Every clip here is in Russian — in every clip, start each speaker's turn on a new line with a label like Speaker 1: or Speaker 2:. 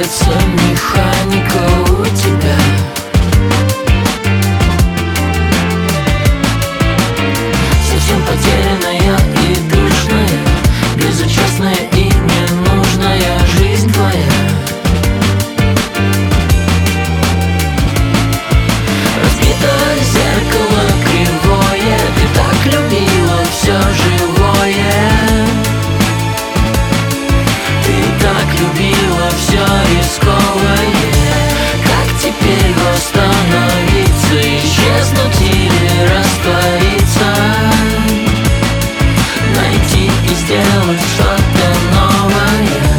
Speaker 1: кажется, механика у тебя. Совсем потерянная и душная, безучастная и ненужная жизнь твоя. Разбитое зеркало кривое, ты так любила все живое. Ты так любила все рисковое. Как теперь восстановиться, исчезнуть или раствориться, найти и сделать что-то новое,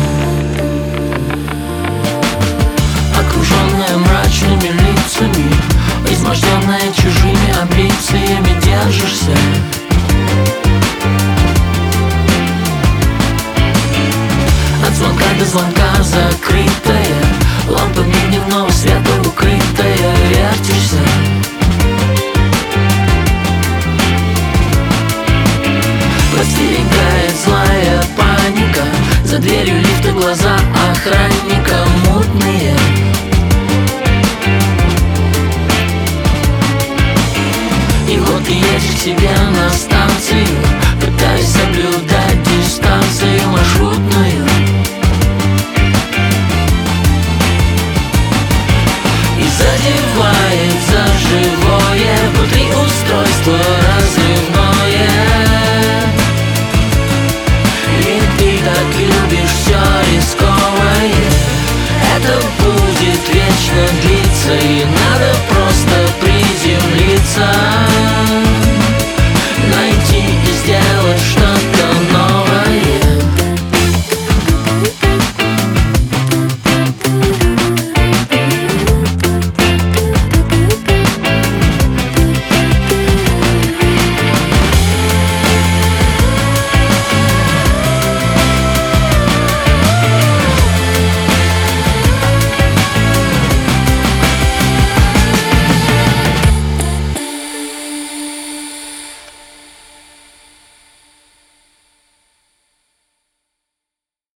Speaker 1: окруженная мрачными лицами, изможденная чужими амбициями, держишься. От звонка до звонка закрытая, лампами дневного света укрытая, вертишься. Подстерегает злая паника, за дверью лифта глаза охранника.